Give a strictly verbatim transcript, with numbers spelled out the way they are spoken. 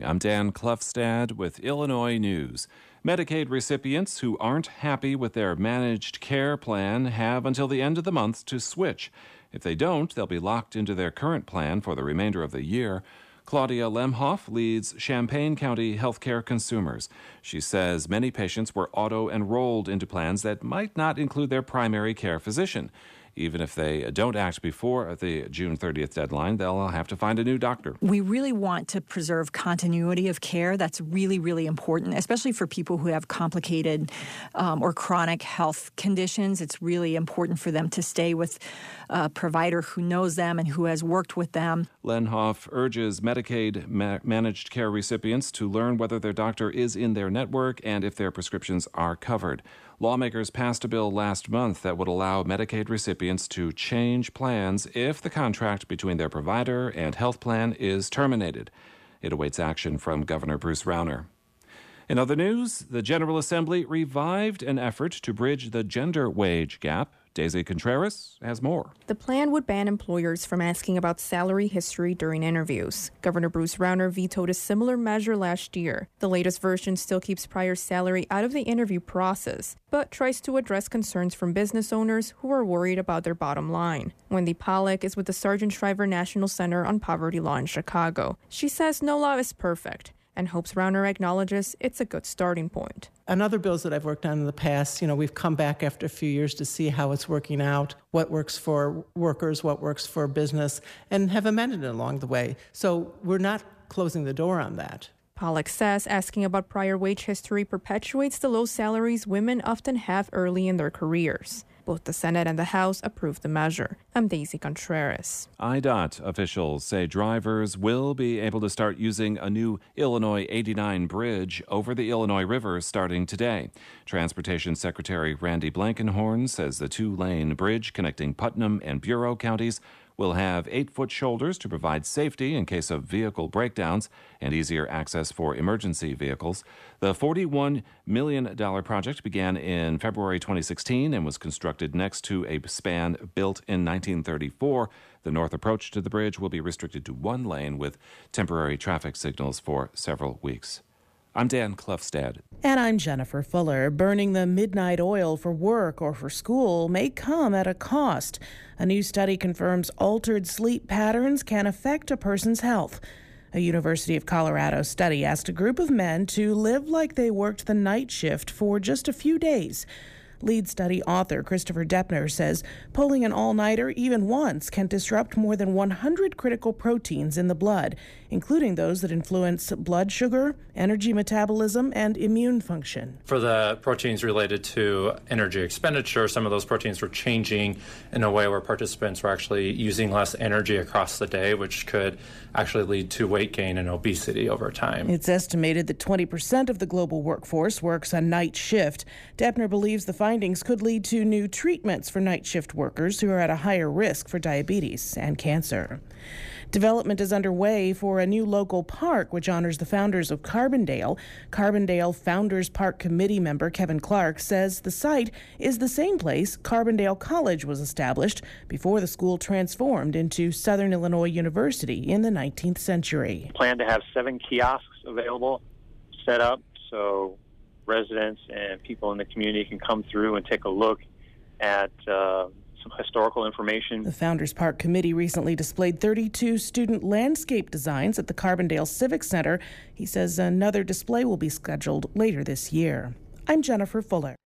I'm Dan Klufstad with Illinois News. Medicaid recipients who aren't happy with their managed care plan have until the end of the month to switch. If they don't, they'll be locked into their current plan for the remainder of the year. Claudia Lemhoff leads Champaign County Healthcare Consumers. She says many patients were auto-enrolled into plans that might not include their primary care physician. Even if they don't act before the June thirtieth deadline, they'll have to find a new doctor. We really want to preserve continuity of care. That's really, really important, especially for people who have complicated um, or chronic health conditions. It's really important for them to stay with a provider who knows them and who has worked with them. Lemhoff urges Medicaid ma- managed care recipients to learn whether their doctor is in their network and if their prescriptions are covered. Lawmakers passed a bill last month that would allow Medicaid recipients to change plans if the contract between their provider and health plan is terminated. It awaits action from Governor Bruce Rauner. In other news, the General Assembly revived an effort to bridge the gender wage gap. Daisy Contreras has more. The plan would ban employers from asking about salary history during interviews. Governor Bruce Rauner vetoed a similar measure last year. The latest version still keeps prior salary out of the interview process, but tries to address concerns from business owners who are worried about their bottom line. Wendy Pollack is with the Sargent Shriver National Center on Poverty Law in Chicago. She says no law is perfect and hopes Rauner acknowledges it's a good starting point. On other bills that I've worked on in the past, you know, we've come back after a few years to see how it's working out, what works for workers, what works for business, and have amended it along the way. So we're not closing the door on that. Pollack says asking about prior wage history perpetuates the low salaries women often have early in their careers. Both the Senate and the House approved the measure. I'm Daisy Contreras. I DOT officials say drivers will be able to start using a new Illinois eighty-nine bridge over the Illinois River starting today. Transportation Secretary Randy Blankenhorn says the two-lane bridge connecting Putnam and Bureau counties will have eight-foot shoulders to provide safety in case of vehicle breakdowns and easier access for emergency vehicles. The forty-one million dollars project began in February twenty sixteen and was constructed next to a span built in nineteen thirty-four. The north approach to the bridge will be restricted to one lane with temporary traffic signals for several weeks. I'm Dan Klufstad. And I'm Jennifer Fuller. Burning the midnight oil for work or for school may come at a cost. A new study confirms altered sleep patterns can affect a person's health. A University of Colorado study asked a group of men to live like they worked the night shift for just a few days. Lead study author Christopher Deppner says pulling an all-nighter even once can disrupt more than one hundred critical proteins in the blood, including those that influence blood sugar, energy metabolism, and immune function. For the proteins related to energy expenditure, some of those proteins were changing in a way where participants were actually using less energy across the day, which could actually lead to weight gain and obesity over time. It's estimated that twenty percent of the global workforce works a night shift. Deppner believes the findings could lead to new treatments for night shift workers who are at a higher risk for diabetes and cancer. Development is underway for a new local park which honors the founders of Carbondale. Carbondale Founders Park Committee member Kevin Clark says the site is the same place Carbondale College was established before the school transformed into Southern Illinois University in the nineteenth century. Plan to have seven kiosks available, set up, so residents and people in the community can come through and take a look at uh, some historical information. The Founders Park Committee recently displayed thirty-two student landscape designs at the Carbondale Civic Center. He says another display will be scheduled later this year. I'm Jennifer Fuller.